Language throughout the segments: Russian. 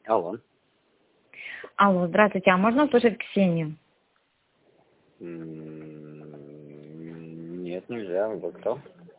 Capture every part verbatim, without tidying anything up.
Алло. Алло, здравствуйте, а можно услышать Ксению? Нет, нельзя. Вы кто?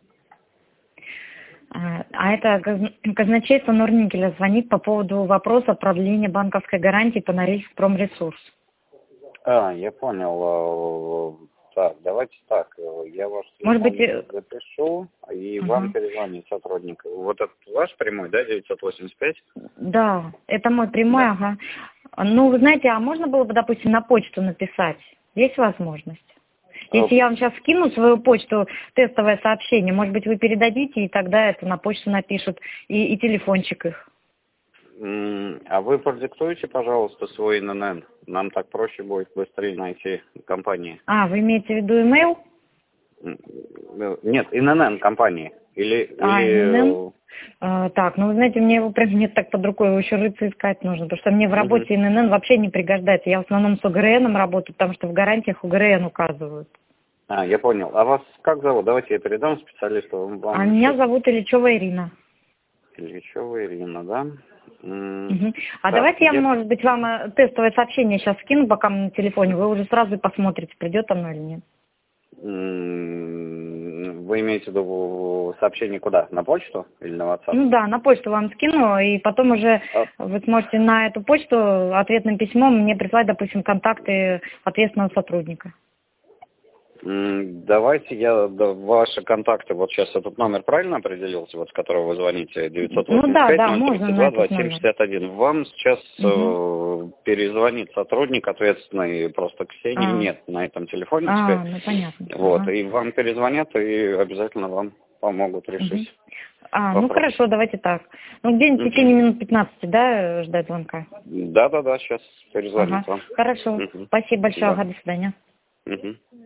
А а это казн- казначейство Норникеля звонит по поводу вопроса продления банковской гарантии по Норильск Промресурс. А, я понял. Э, Так, давайте так. э, Я ваш Может быть, телефон э, запишу, и вам ага. перезвонит сотрудник. Вот это ваш прямой, да, девятьсот восемьдесят пять? Да, это мой прямой, Да. ага. Ну, вы знаете, а можно было бы, допустим, на почту написать? Есть возможность? Э, Если я вам сейчас скину свою почту, тестовое сообщение, может быть, вы передадите, и тогда это на почту напишут, и, и телефончик их. м, А вы продиктуете, пожалуйста, свой эн эн эн. Нам так проще будет быстрее найти компании. А, вы имеете в виду имейл? М, э, Нет, эн эн эн компании. Или, А, эн эн эн? или... А, так, ну вы знаете, мне его прям нет так под рукой, его еще рыться искать нужно, потому что мне в э, мгм. работе эн эн эн вообще не пригождается. Я в основном с о гэ эр эном работаю, потому что в гарантиях о гэ эр эн указывают. А, я понял. А вас как зовут? Давайте я передам специалисту. Он А вам меня сейчас... зовут Ильичева Ирина. Ильичева Ирина, да? М, Мгм. А Так, давайте я, я... может быть, вам э, тестовое сообщение сейчас скину, пока мы на телефоне, вы уже сразу и посмотрите, придет оно или нет. М, Вы имеете в виду сообщение куда? На почту или на WhatsApp? Ну да, на почту вам скину, и потом уже А, вы сможете на эту почту ответным письмом мне прислать, допустим, контакты ответственного сотрудника. м, Давайте я да, ваши контакты, вот сейчас этот номер правильно определился, вот с которого вы звоните, Ну да, да, девятьсот восемьдесят пять ноль можно тридцать на два этот двадцать семь номер. шестьдесят один. Вам сейчас Угу. э, перезвонит сотрудник ответственный, просто Ксении А, нет на этом телефоне теперь. а, ну понятно. Вот, Ага. и вам перезвонят и обязательно вам помогут Угу. решить А, ну вопрос. хорошо, давайте так. Ну где-нибудь в Мгм. течение минут пятнадцати, да, ждать звонка? Да-да-да, сейчас Ага. перезвонит вам. Хорошо. Мгм. Спасибо большое. Да. Ага, до свидания. Мгм.